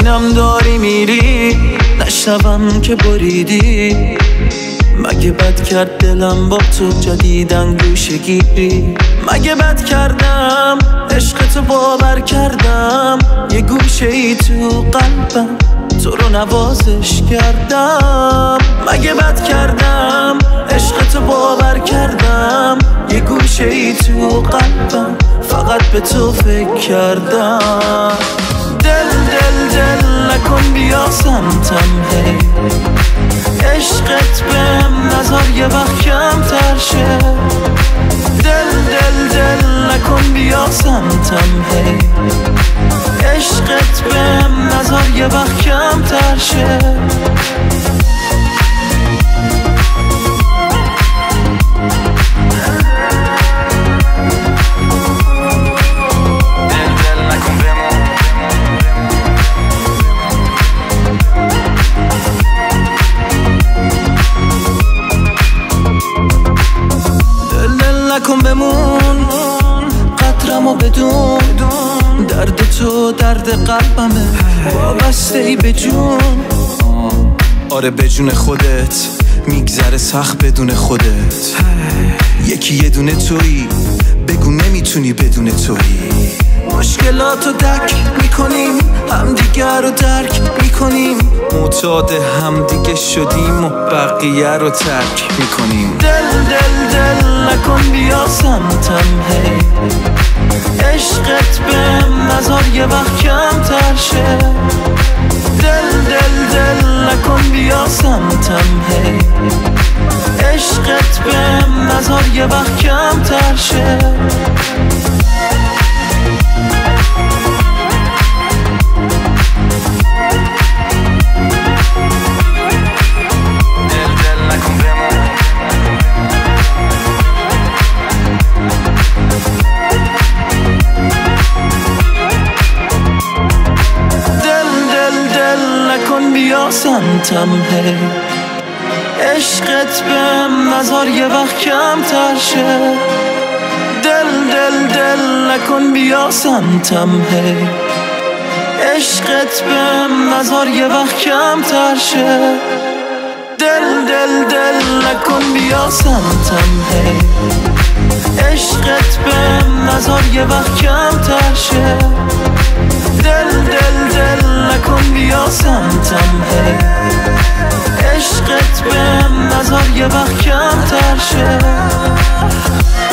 ببینم داری میری، نشنوم که بریدی. مگه بد کرد دلم با تو جدیدن گوشه گیری؟ مگه بد کردم عشقتو باور کردم، یه گوشه ای تو قلبم تو رو نوازش کردم. مگه بد کردم عشقتو باور کردم، یه گوشه ای تو قلبم فقط به تو فکر کردم. دل دل دل نکن بیا سمتم، هی عشقت بهم نذار یه وقت کمتر شه. دل دل دل نکن بیا سمتم، هی عشقت بهم نذار یه وقت کمتر شه. نکن بمون قدرمو بدون، درد تو درد قلبمه وابسته ای به جون. آره به جون خودت میگذره سخت بدون خودت. یکی یه دونه تویی، بگو نمیتونی بدون تویی. مشکلاتو درک میکنیم، همدیگر رو درک میکنیم، معتاد همدیگه شدیم و بقیه رو ترک میکنیم. دل دل دل نکن بیا سمتم، هی عشقت بهم نذار یه وقت کمتر شه. دل دل دل نکن بیا سمتم، هی عشقت بهم نذار یه وقت کمتر شه. بیا سمتم، هی عشقت بهم نذار یه وقت کمتر شه. دل دل دل نکن بیا سمتم، هی عشقت بهم نذار یه وقت کمتر شه. دل دل دل نکن بیا سمتم، هی عشقت بهم نذار یه وقت کمتر شه. دل دل دل نکن بیا سمتم، هی عشقت بهم نذار یه وقت کمتر شه.